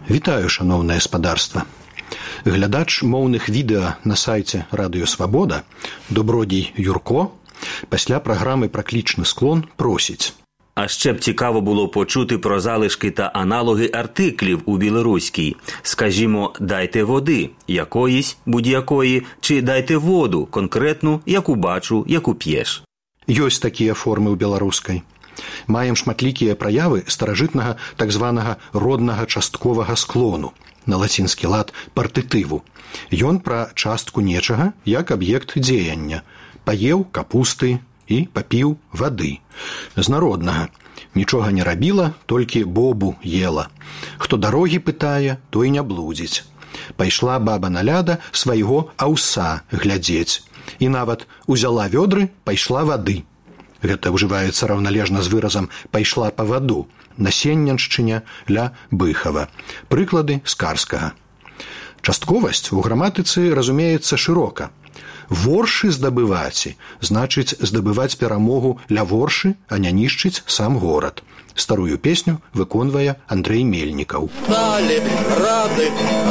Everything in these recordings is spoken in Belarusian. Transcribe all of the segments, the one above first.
Вітаю, шановнае спадарства. Глядач моўных відэа на сайце Радыё Свабода Добродій Юрко пасля праграмы пра клічны склон просіць. А ще б цікаво було почути про залишки та аналоги артиклів у білоруській. Скажімо, дайте води, якоїсь, будь-якої, чи дайте воду, конкретну, яку бачу, яку п'єш. Ёсць такія формы ў беларускай. Маем шматлікія праявы старажытнага так званага роднага частковага склону, на лацінскі лад партытыву. Ён пра частку нечага як аб'ект дзеяння. Паеў капусты і папіў вады. З народнага. Нічога не рабіла, толькі бобу ела. Хто дарогі пытае, той не блудзіць. Пайшла баба наляда свайго аўса глядзець. І нават узяла вёдры, пайшла вады. Гэта ўжываецца раўналежна з выразам «пайшла па ваду» на Сенняншчыне ля Быхава. Прыклады з Карскага. Частковасць у граматыцы разумеецца шырока. Воршы здабываці значыць здабываць перамогу ля воршы, а не нішчыць сам горад. Старую песню выконвае Андрэй Мельнікаў. Сталі рады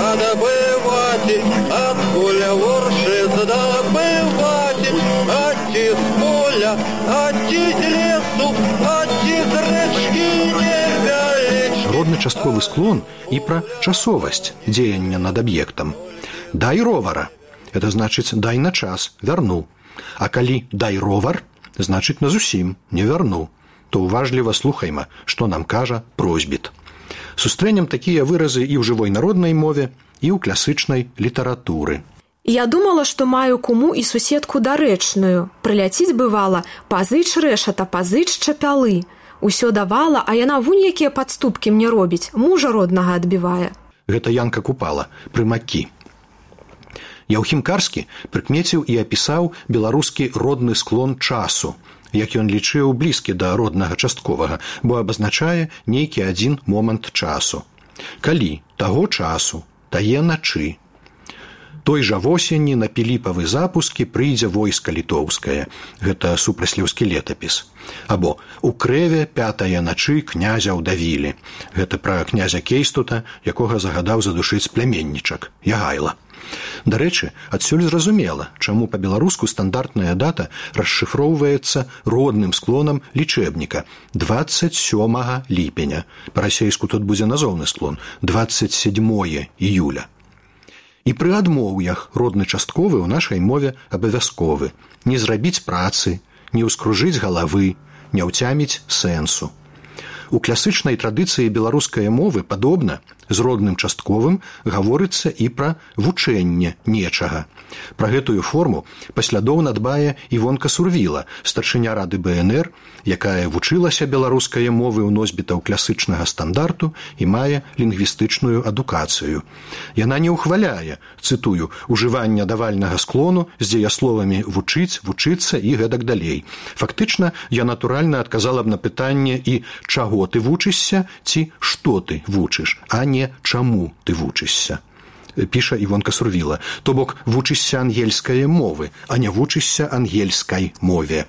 адабываці, адкуль воршы здабываці, аці з поля, аці з лесу, аці з рэчкі невялічкі. Родны частковы склон і пра часовасць дзеяння над аб'ектам. Дай ровара. Это значыць дай на час, вярну. А калі дай ровар, значыць на зусім не вярну. То уважліва слухайма, што нам кажа просьбіт. Сустрэнем такія выразы і ў жывой народнай мове, і ў класычнай літаратуры. Я думала, што маю куму і суседку дарэчную. Прыляціць бывала, пазыч рэшата, пазыч чапялы. Усё давала, а яна вунь якія падступкі мне робіць, мужа роднага адбівае. Гэта Янка Купала, прымакі. Яўхім Карскі прыкмеціў і апісаў беларускі родны склон часу, як ён лічыў блізкі да роднага частковага, бо абазначае нейкі адзін момант часу. Калі таго часу, тае начы. Той жа восенні на Піліпавы запускі прыйдзе войска літоўскае. Гэта супраслеўскі летапіс. Або у крэве пятая начы князя ўдавілі. Гэта пра князя Кейстута, якога загадаў задушыць пляменнічак, Ягайла. Дарэчы, адсюль зразумела, чаму па-беларуску стандартная дата расшыфроўваецца родным склонам лічэбніка 27 ліпеня. Па-расейску тут будзе назоўны склон 27 іюля. І пры адмоўях родны частковы ў нашай мове абавязковы. Не зрабіць працы, не ўскружыць галавы, не ўцяміць сэнсу. У класычнай традыцыі беларускай мовы падобна з родным частковым гаворыцца і пра вучэнне нечага. Пра гэтую форму паслядоўна дбае Івонка Сурвіла, старшыня Рады БНР, якая вучылася беларускай мовы ў носьбітаў класычнага стандарту і мае лінгвістычную адукацыю. Яна не ўхваляе, цытую, ужывання давальнага склону з дзеясловамі «вучыць», «вучыцца» і гэтак далей. Фактычна, я натуральна адказала б на пытанне і «чаго ты вучышся» ці «што ты вучыш», а не «чаму ты вучышся». Піша Івонка Сурвіла. То бок вучышся ангельскай мовы, а не вучышся ангельскай мове.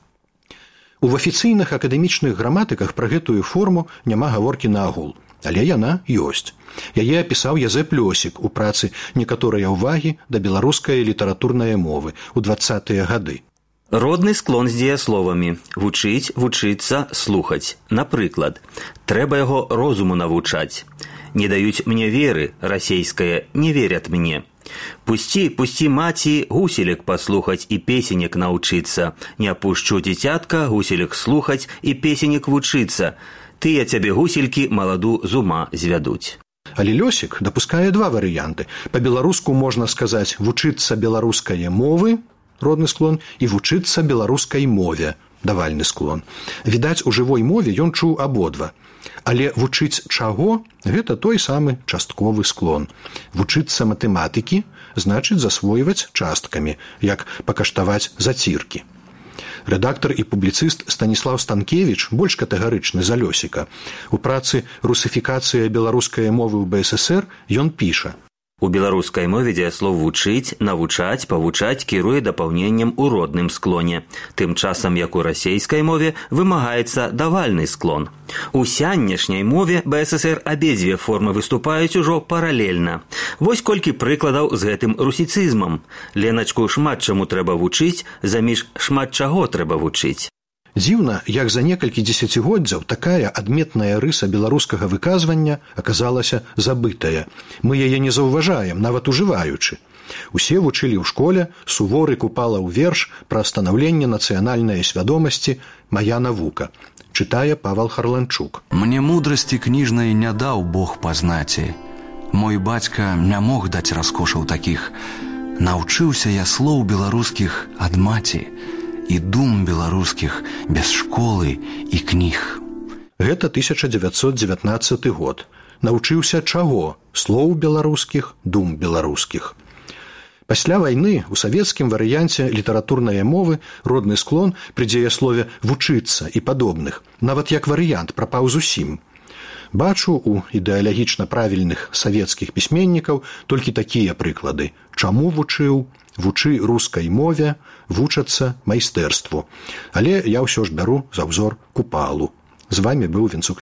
У афіцыйных акадэмічных граматыках пра гэтую форму няма гаворкі наогул, але яна ёсць. Яе апісаў Язэп Лёсік у працы «Некаторыя ўвагі да беларускай літаратурнай мовы» у 20-е гады. Родний склон з дієсловами «вучить», «вучиться», «слухать». Наприклад, «треба його розуму навчать». «Не дають мне веры», «російське», «не верят мне». «Пусти, пусти, маті, гуселек послухать и песенек научиться. Не опущу дитятка, гуселек слухать и песенек вучиться. Ты я тебе гусельки молоду з ума звядуть». Але Лёсік дапускае два варыянты. Па-беларуску можна сказаць «вучыцца беларускай мовы», родны склон, і вучыцца беларускай мове, давальны склон. Відаць, у жывой мове ён чуў абодва. Але вучыць чаго – гэта той самы частковы склон. Вучыцца матэматыкі значыць засвойваць часткамі, як пакаштаваць заціркі. Рэдактар і публіцыст Станіслаў Станкевіч больш катэгарычны за Лёсіка. У працы «Русыфікацыя беларускай мовы ў БССР» ён піша: У беларускай мове дзеяслов вучыць, навучаць, павучаць кіруе дапаўненнем у родным склоне. Тым часам, як у расейскай мове, вымагаецца давальны склон. У сянешняй мове БССР абедзве формы выступаюць ужо паралельна. Вось колькі прыкладаў з гэтым русіцызмам. Леначку шмат чаму трэба вучыць, заміж шмат чаго трэба вучыць. Дзіўна, як за некалькі дзесяцігоддзяў такая адметная рыса беларускага выказвання аказалася забытая. Мы яе не заўважаем, нават ужываючы. Усе вучылі ў школе суворы Купалаў верш пра станаўленне нацыянальнай свядомасці «Мая навука». Чытае Павал Харланчук. «Мне мудрасці кніжнай не даў Бог пазнаці. Мой бацька не мог даць раскошаў такіх. Наўчыўся я слоў беларускіх ад маці і дум беларускіх без школы і кніг». Гэта 1919 год. Навучыўся чаго? Слоў беларускіх, дум беларускіх. Пасля вайны у савецкім варыянце літаратурнай мовы родны склон пры дзеяслове «вучыцца» і падобных, нават як варыянт, прапаў зусім. Бачу у ідэалагічна правільных савецкіх пісьменнікаў толькі такія прыклады. Чаму вучыў? Вучы рускай мове, вучацца майстэрству. Але я ўсё ж бяру за ўзор Купалу. З вамі быў Вінцук.